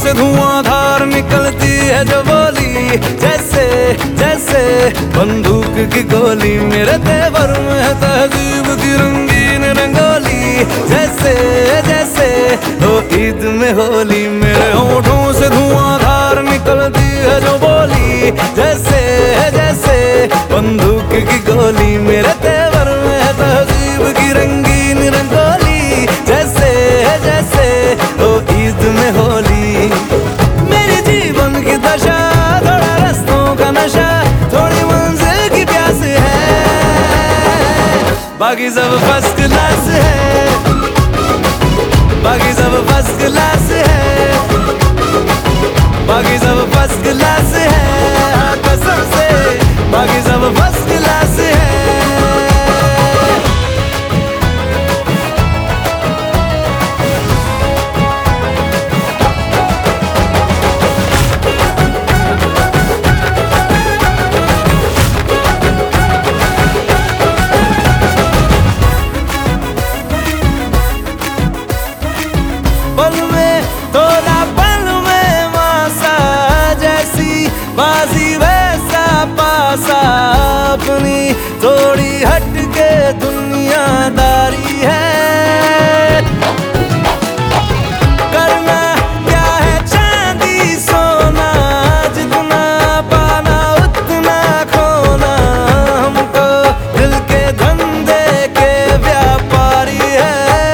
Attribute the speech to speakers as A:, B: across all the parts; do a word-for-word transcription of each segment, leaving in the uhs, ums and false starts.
A: से धुआंधार निकलती है जो बोली, जैसे जैसे बंदूक की गोली। मेरे तेवर में है तहजीब की रंगीन रंगोली, जैसे जैसे हो ईद में होली। मेरे होठों से धुआंधार निकलती है जो बोली, जैसे जैसे बंदूक की गोली। मेरे तेवर में है तहजीब की रंगीन रंगोली, जैसे जैसे हो ईद में होली। मेरे जीवन की दशा थोड़ा रस्तों का नशा, थोड़ी मंजिल की प्यास है, बाकी सब फर्स्ट क्लास है, बाकी सब फर्स्ट क्लास है, बाकी सब फर्स्ट क्लास है, हाँ कसम से बाकी सब फर्स्ट क्लास है। पल में थोड़ा पल में मासा, जैसी बाजी वैसा पासा। अपनी थोड़ी हटके दुनियादारी है, करना क्या है चांदी सोना, जितना पाना उतना खोना। हम तो दिल के धंधे के व्यापारी है,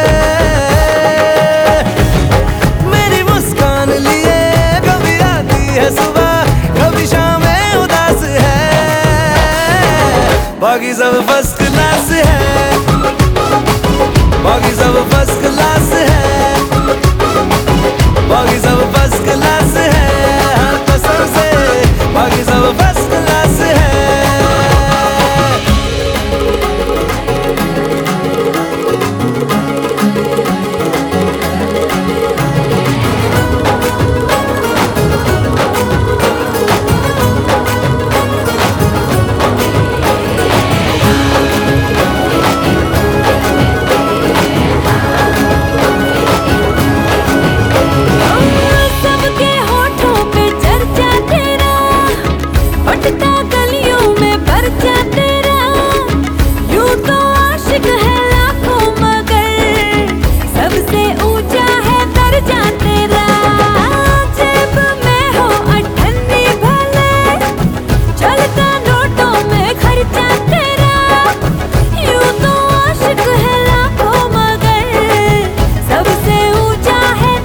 A: सुबह कभी शाम में उदास है, बाकी सब फर्स्ट क्लास है, बाकी सब फर्स्ट क्लास है, बाकी सब फर्स्ट क्लास है, हर कसम से बाकी सब फर्स्ट क्लास है।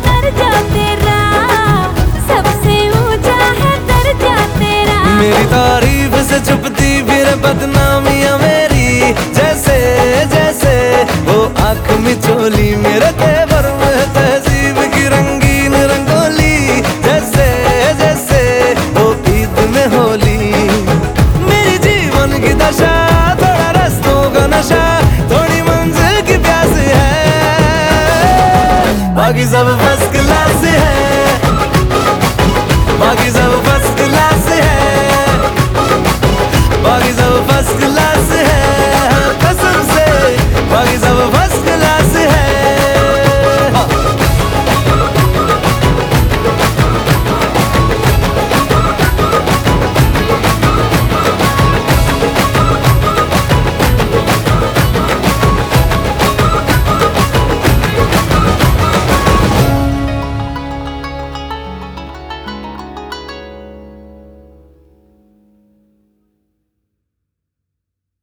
A: मेरी